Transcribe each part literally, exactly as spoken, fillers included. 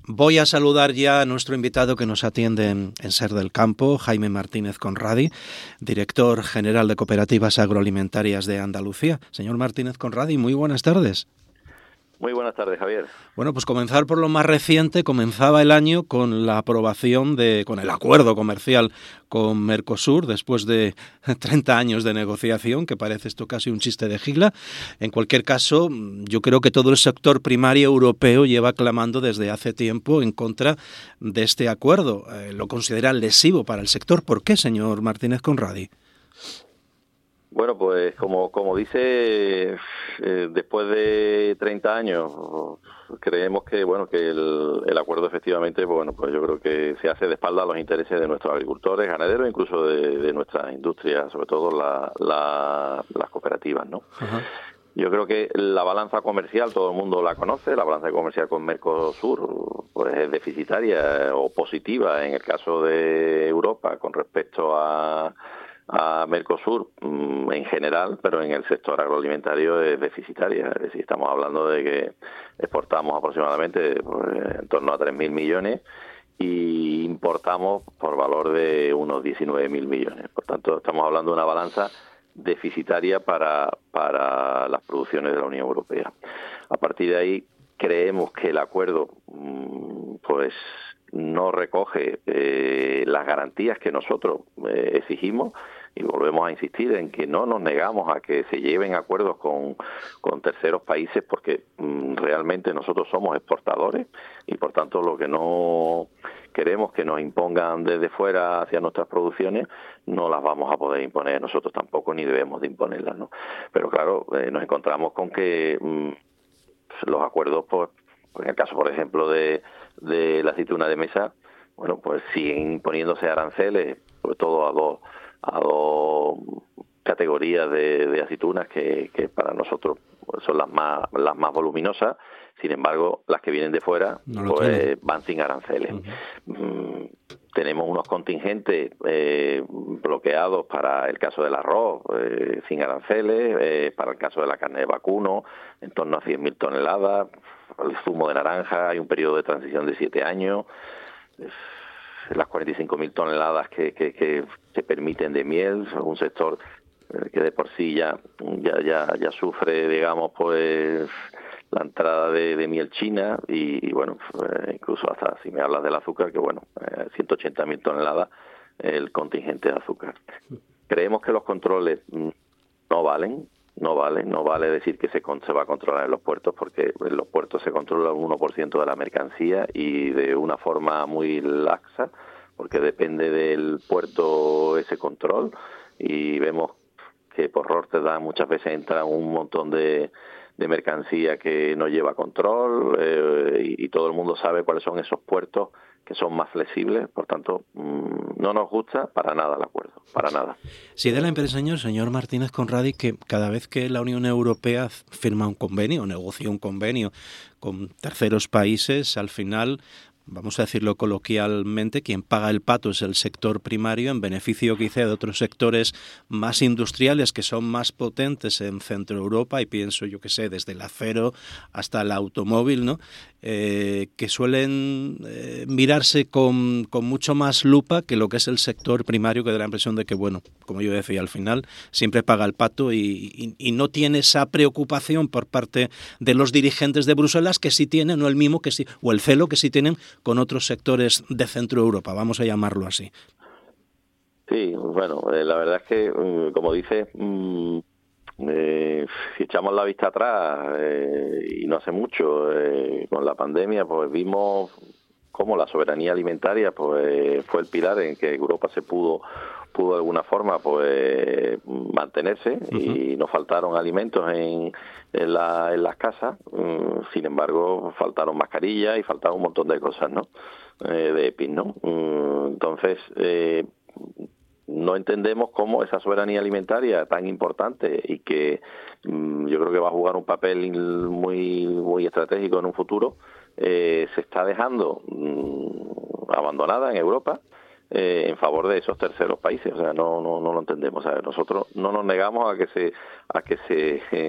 Voy a saludar ya a nuestro invitado que nos atiende en, en Ser del Campo, Jaime Martínez Conradi, director general de Cooperativas Agroalimentarias de Andalucía. Señor Martínez Conradi, muy buenas tardes. Muy buenas tardes, Javier. Bueno, pues comenzar por lo más reciente. Comenzaba el año con la aprobación de, con el acuerdo comercial con Mercosur, después de treinta años de negociación, que parece esto casi un chiste de gigla. En cualquier caso, yo creo que todo el sector primario europeo lleva clamando desde hace tiempo en contra de este acuerdo. Eh, lo considera lesivo para el sector. ¿Por qué, señor Martínez Conradi? Bueno, pues como como dice, eh, después de treinta años, creemos que bueno que el, el acuerdo efectivamente, bueno, pues yo creo que se hace de espalda a los intereses de nuestros agricultores, ganaderos, incluso de, de nuestra industria, sobre todo la, la, las cooperativas, ¿no? Ajá. Yo creo que la balanza comercial, todo el mundo la conoce, la balanza comercial con Mercosur pues es deficitaria o positiva en el caso de Europa con respecto a a Mercosur mmm, en general, pero en el sector agroalimentario es deficitaria. Es decir, estamos hablando de que exportamos aproximadamente pues, en torno a tres mil millones y importamos por valor de unos diecinueve mil millones. Por tanto, estamos hablando de una balanza deficitaria para, para las producciones de la Unión Europea. A partir de ahí, creemos que el acuerdo mmm, pues no recoge eh, las garantías que nosotros eh, exigimos y volvemos a insistir en que no nos negamos a que se lleven acuerdos con, con terceros países porque mm, realmente nosotros somos exportadores y por tanto lo que no queremos que nos impongan desde fuera hacia nuestras producciones no las vamos a poder imponer nosotros tampoco ni debemos de imponerlas, ¿no? Pero claro, eh, nos encontramos con que mm, los acuerdos, pues, pues en el caso por ejemplo de de la aceituna de mesa, bueno, pues siguen imponiéndose aranceles, sobre todo a dos a dos categorías de, de aceitunas que, que para nosotros son las más las más voluminosas. Sin embargo, las que vienen de fuera no pues van sin aranceles. Uh-huh. Mm, tenemos unos contingentes eh, bloqueados para el caso del arroz, eh, sin aranceles, eh, para el caso de la carne de vacuno, en torno a cien mil toneladas. El zumo de naranja, hay un periodo de transición de siete años, las cuarenta y cinco mil toneladas que, que, que se permiten de miel, un sector que de por sí ya ya ya, ya sufre, digamos, pues la entrada de, de miel china y, y bueno, pues, incluso hasta si me hablas del azúcar, que bueno, eh, ciento ochenta mil toneladas el contingente de azúcar. Creemos que los controles no valen. No vale, no vale decir que se, se va a controlar en los puertos porque en los puertos se controla un uno por ciento de la mercancía y de una forma muy laxa porque depende del puerto ese control y vemos que por Rotterdam muchas veces entra un montón de, de mercancía que no lleva control eh, y, y todo el mundo sabe cuáles son esos puertos que son más flexibles, por tanto, mmm, no nos gusta para nada el acuerdo, para nada. Sí, da la impresión, señor Martínez Conradi, que cada vez que la Unión Europea firma un convenio, negocia un convenio con terceros países, al final, vamos a decirlo coloquialmente, quien paga el pato es el sector primario, en beneficio quizá de otros sectores más industriales que son más potentes en Centro Europa, y pienso, yo qué sé, desde el acero hasta el automóvil, ¿no? Eh, que suelen eh, mirarse con, con mucho más lupa que lo que es el sector primario, que da la impresión de que, bueno, como yo decía, al final siempre paga el pato y, y, y no tiene esa preocupación por parte de los dirigentes de Bruselas que sí tienen, no el mismo que sí, o el celo que sí tienen con otros sectores de Centro Europa, vamos a llamarlo así. Sí, bueno, eh, la verdad es que, como dices, mmm, eh, si echamos la vista atrás, eh, y no hace mucho, eh, con la pandemia, pues vimos cómo la soberanía alimentaria pues fue el pilar en que Europa se pudo pudo de alguna forma pues mantenerse. Uh-huh. Y no faltaron alimentos en, en, la, en las casas, um, sin embargo faltaron mascarillas y faltaron un montón de cosas, ¿no? Eh, de EPIs, ¿no? Um, entonces eh, no entendemos cómo esa soberanía alimentaria tan importante y que um, yo creo que va a jugar un papel muy muy estratégico en un futuro, eh, se está dejando um, abandonada en Europa eh, en favor de esos terceros países. O sea, no no no lo entendemos. O sea, nosotros no nos negamos a que se a que se eh,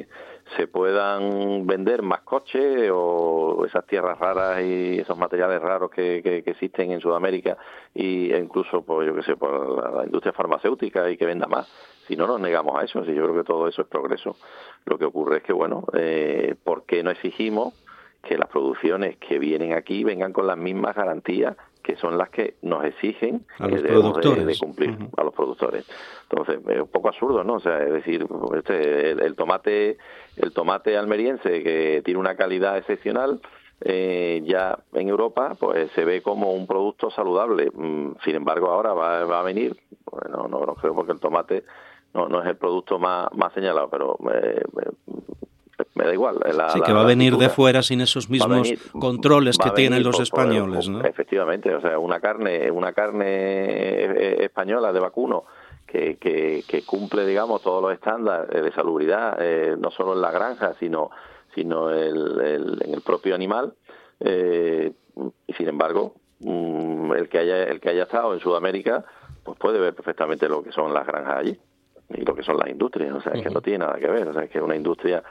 se puedan vender más coches o esas tierras raras y esos materiales raros que, que, que existen en Sudamérica y, e incluso, pues yo qué sé, por la, la industria farmacéutica y que venda más. Si no nos negamos a eso, si yo creo que todo eso es progreso. Lo que ocurre es que, bueno, eh, ¿por qué no exigimos que las producciones que vienen aquí vengan con las mismas garantías que son las que nos exigen a los que debemos productores de, de cumplir uh-huh. a los productores? Entonces es un poco absurdo, ¿no? O sea, es decir, este, el, el tomate el tomate almeriense, que tiene una calidad excepcional, eh, ya en Europa pues se ve como un producto saludable. Sin embargo, ahora va, va a venir, bueno, no, no creo, porque el tomate no, no es el producto más, más señalado, pero eh, me da igual. La, sí, la, que va a venir fritura, de fuera sin esos mismos venir, controles que tienen los por, españoles, por, ¿no? Efectivamente, o sea, una carne, una carne española de vacuno que, que, que cumple, digamos, todos los estándares de salubridad, eh, no solo en la granja, sino, sino el, el, en el propio animal, eh, y sin embargo, el que haya, el que haya estado en Sudamérica, pues puede ver perfectamente lo que son las granjas allí y lo que son las industrias, o sea, es que no tiene nada que ver, o sea, es que una industria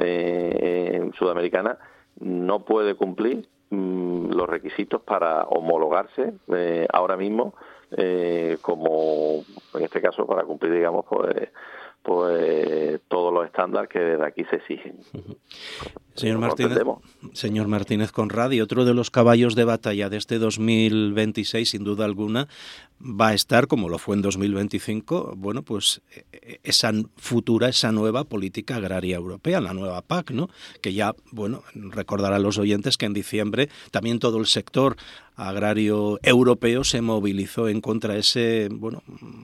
Eh, sudamericana no puede cumplir mmm, los requisitos para homologarse eh, ahora mismo eh, como en este caso para cumplir, digamos, pues, pues todos los estándares que desde aquí se exigen. Uh-huh. Señor Martínez, señor Martínez Conradi, otro de los caballos de batalla de este dos mil veintiséis, sin duda alguna, va a estar, como lo fue en dos mil veinticinco, bueno, pues esa futura, esa nueva política agraria europea, la nueva P A C, ¿no? Que ya, bueno, recordar a los oyentes que en diciembre también todo el sector agrario europeo se movilizó en contra de ese, bueno,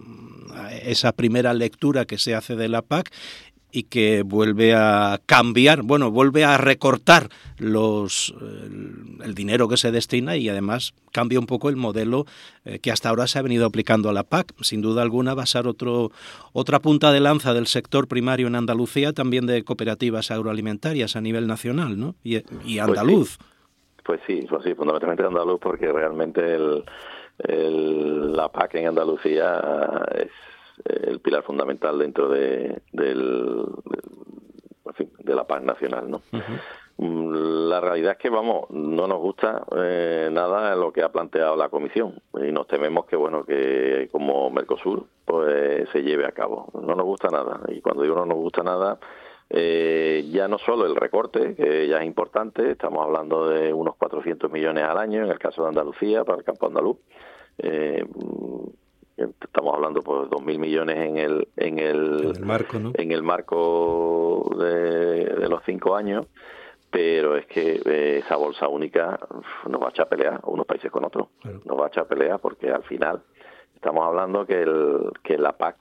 esa primera lectura que se hace de la P A C y que vuelve a cambiar, bueno, vuelve a recortar los el, el dinero que se destina y además cambia un poco el modelo eh, que hasta ahora se ha venido aplicando a la P A C. Sin duda alguna va a ser otro, otra punta de lanza del sector primario en Andalucía, también de cooperativas agroalimentarias a nivel nacional, ¿no? Y, y andaluz. Pues sí, pues sí, pues sí, fundamentalmente andaluz, porque realmente el, el, la P A C en Andalucía es el pilar fundamental dentro de del, de, en fin, de la P A C nacional, ¿no? Uh-huh. La realidad es que, vamos, no nos gusta eh, nada lo que ha planteado la Comisión y nos tememos que, bueno, que como Mercosur pues se lleve a cabo. No nos gusta nada, y cuando digo no nos gusta nada, eh, ya no solo el recorte, que ya es importante, estamos hablando de unos cuatrocientos millones al año en el caso de Andalucía, para el campo andaluz, eh, estamos hablando pues dos mil millones en el en el, en el marco, ¿no? en el marco de, de los cinco años, pero es que eh, esa bolsa única nos va a echar pelea unos países con otros, claro. Nos va a echar pelea porque al final estamos hablando que el que la P A C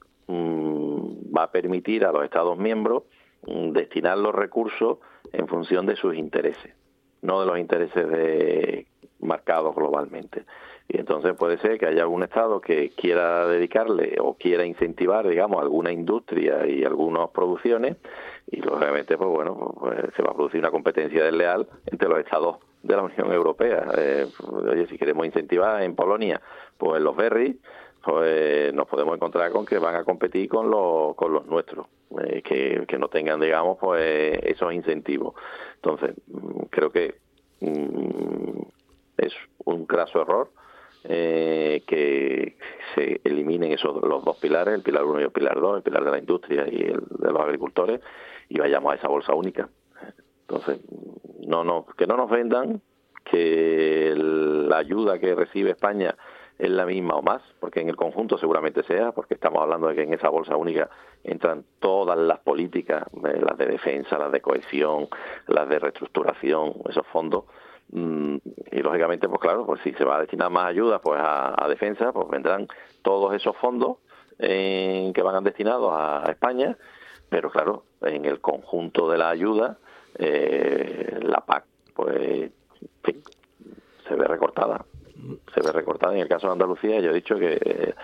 mmm, va a permitir a los Estados miembros mmm, destinar los recursos en función de sus intereses, no de los intereses de marcados globalmente. Y entonces puede ser que haya algún Estado que quiera dedicarle o quiera incentivar, digamos, alguna industria y algunas producciones, y lógicamente, pues bueno, pues se va a producir una competencia desleal entre los Estados de la Unión Europea. Eh, oye, si queremos incentivar en Polonia, pues los berries, pues nos podemos encontrar con que van a competir con los con los nuestros, eh, que, que no tengan, digamos, pues esos incentivos. Entonces, creo que mmm, es un graso error Eh, que se eliminen esos los dos pilares, el pilar uno y el pilar dos, el pilar de la industria y el de los agricultores, y vayamos a esa bolsa única. Entonces, no, no, que no nos vendan que la ayuda que recibe España es la misma o más, porque en el conjunto seguramente sea, porque estamos hablando de que en esa bolsa única entran todas las políticas, eh, las de defensa, las de cohesión, las de reestructuración, esos fondos. Y lógicamente, pues claro, pues si se va a destinar más ayuda pues a, a defensa, pues vendrán todos esos fondos eh, que van destinados a, a España, pero claro, en el conjunto de la ayuda, eh, la P A C, pues, en fin, se ve recortada. Se ve recortada. En el caso de Andalucía, yo he dicho que eh,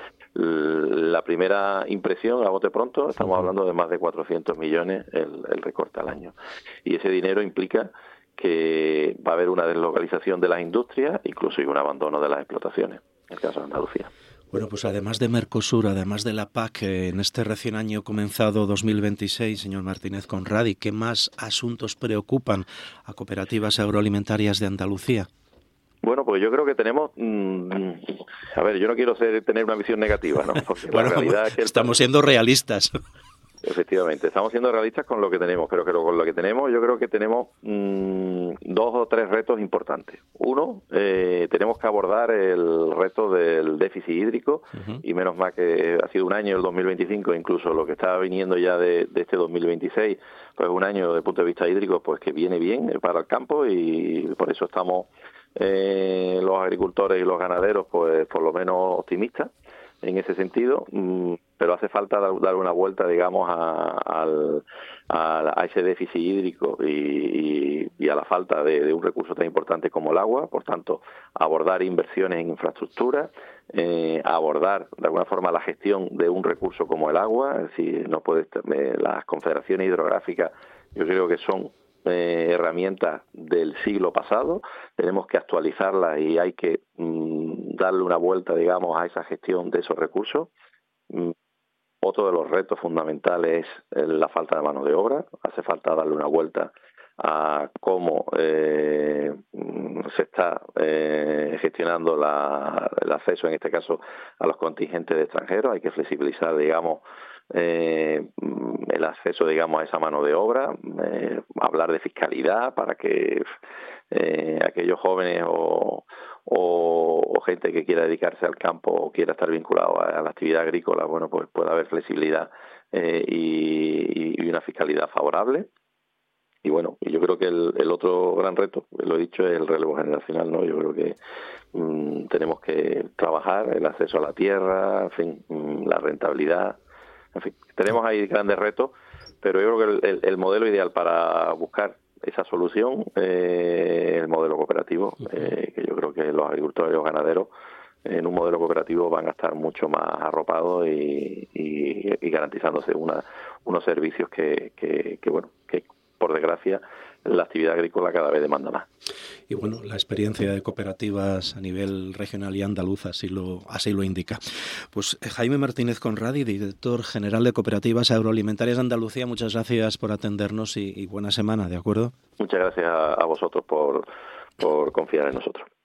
la primera impresión, a bote pronto, estamos hablando de más de cuatrocientos millones el, el recorte al año. Y ese dinero implica que va a haber una deslocalización de las industrias, incluso y un abandono de las explotaciones, en el caso de Andalucía. Bueno, pues además de Mercosur, además de la P A C, en este recién año comenzado dos mil veintiséis, señor Martínez Conradi, ¿qué más asuntos preocupan a cooperativas agroalimentarias de Andalucía? Bueno, pues yo creo que tenemos, mmm, a ver, yo no quiero ser, tener una visión negativa, ¿no? Porque bueno, la realidad es que el... estamos siendo realistas. Efectivamente, estamos siendo realistas con lo que tenemos, pero, pero con lo que tenemos yo creo que tenemos mmm, dos o tres retos importantes. Uno, eh, tenemos que abordar el reto del déficit hídrico, uh-huh. y menos mal que ha sido un año, el dos mil veinticinco, incluso lo que está viniendo ya de, de este dos mil veintiséis, pues un año desde el punto de vista hídrico pues que viene bien para el campo, y por eso estamos eh, los agricultores y los ganaderos pues por lo menos optimistas en ese sentido, pero hace falta dar, dar una vuelta, digamos, a, a, a ese déficit hídrico y, y, y a la falta de, de un recurso tan importante como el agua. Por tanto, abordar inversiones en infraestructura, eh, abordar de alguna forma la gestión de un recurso como el agua. Es decir, no puede, eh, las confederaciones hidrográficas yo creo que son Eh, herramientas del siglo pasado, tenemos que actualizarlas y hay que mm, darle una vuelta, digamos, a esa gestión de esos recursos. Mm, otro de los retos fundamentales es la falta de mano de obra, hace falta darle una vuelta a cómo eh, se está eh, gestionando la, el acceso, en este caso, a los contingentes de extranjeros. Hay que flexibilizar, digamos, eh, el acceso, digamos, a esa mano de obra, eh, hablar de fiscalidad para que eh, aquellos jóvenes o, o, o gente que quiera dedicarse al campo o quiera estar vinculado a, a la actividad agrícola, bueno, pues pueda haber flexibilidad eh, y, y una fiscalidad favorable. Y bueno, yo creo que el, el otro gran reto, lo he dicho, es el relevo generacional, ¿no? Yo creo que mmm, tenemos que trabajar el acceso a la tierra, en fin, mmm, la rentabilidad, en fin, tenemos ahí grandes retos, pero yo creo que el, el, el modelo ideal para buscar esa solución eh, es el modelo cooperativo, eh, que yo creo que los agricultores y los ganaderos en un modelo cooperativo van a estar mucho más arropados y, y, y garantizándose una, unos servicios que, que, que bueno, que por desgracia, la actividad agrícola cada vez demanda más. Y bueno, la experiencia de cooperativas a nivel regional y andaluz así lo, así lo indica. Pues Jaime Martínez Conradi, director general de Cooperativas Agroalimentarias de Andalucía, muchas gracias por atendernos y, y buena semana, ¿de acuerdo? Muchas gracias a, a vosotros por, por confiar en nosotros.